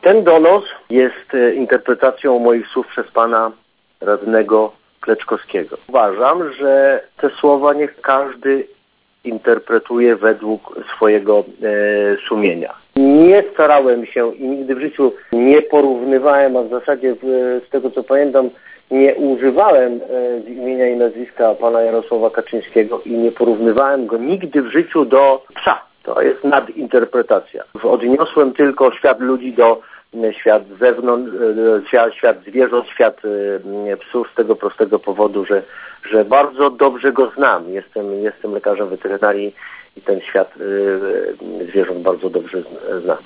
Ten donos jest interpretacją moich słów przez pana radnego Kleczkowskiego. Uważam, że te słowa niech każdy interpretuje według swojego sumienia. Nie starałem się i nigdy w życiu nie porównywałem, a w zasadzie z tego co pamiętam nie używałem imienia i nazwiska pana Jarosława Kaczyńskiego i nie porównywałem go nigdy w życiu do psa. To jest nadinterpretacja. Odniosłem tylko świat ludzi do świat zewnątrz, świat zwierząt, świat psów z tego prostego powodu, że bardzo dobrze go znam. Jestem lekarzem weterynarii i ten świat zwierząt bardzo dobrze znam.